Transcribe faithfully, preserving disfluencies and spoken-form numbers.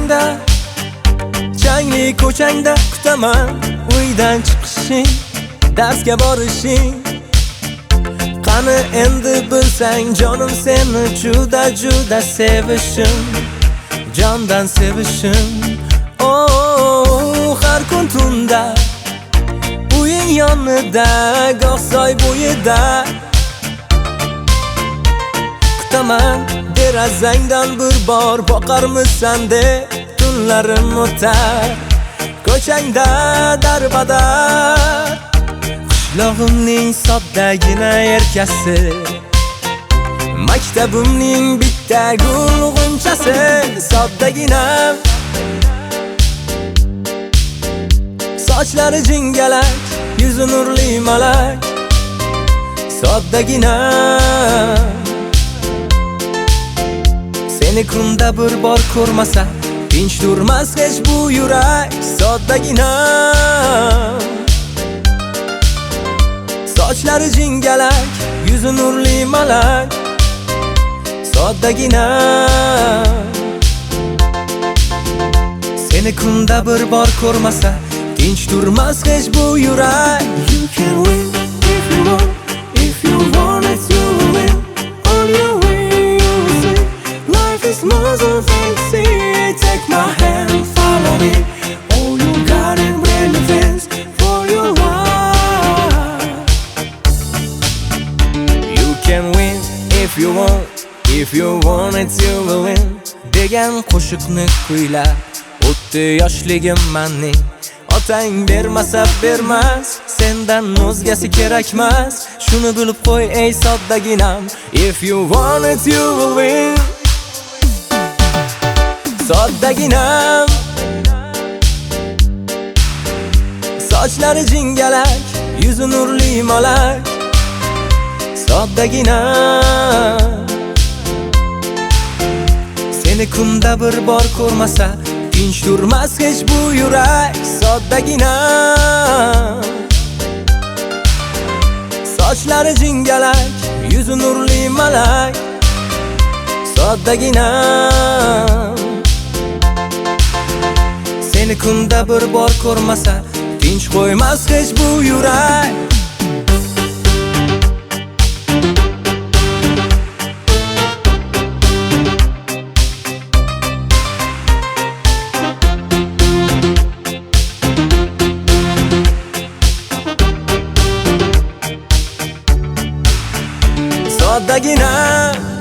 ko'changda, changli ko'changda kutaman uydan chiqishing, darsga borishing. Qani endi bilsang jonim seni juda juda sevishim, jondan sevishim. Oh, har kun tunda uying yonida, goh soy bo'yida kutaman derazangdan bir bor boqarmisan deb tunlarim o'tar ko'changda darbadar. Qishlog'imning soddagina erkasi, maktabimning bitta gul g'unchasi, soddaginam. Sochlari jingalak, yuzi nurli malak, soddaginam. Seni kunda bir bor ko'rmasa tinch turmas hech bu yurak, soddaginam. Sochlari jingalak, yuzi nurli malak, soddaginam. Seni kunda bir bor ko'rmasa tinch turmas hech bu yurak. You can win if you want, if you want it you will win. On your way you will see, life is more than fantasy. Take my hand, follow me. Oh, you got it, bring the fence for your life. You can win if you want, if you want it you will win degan qo'shiqni kuylab o'tdi yoshligim mening. Otang bermasa bermas, sendan o'zgasi kerakmas. Shuni bilib qo'y ey soddaginam, if you want it you will win. Soddaginam. Sochlari jingalak, yuzi nurli malak, soddaginam. Seni kunda bir bor ko'rmasa tinch turmas hech bu yurak, soddaginam. Sochlari jingalak, yuzi nurli malak, soddaginam. Seni kunda bir bor ko'rmasa tinch qo'ymas hech bu yurak. Soddaginam.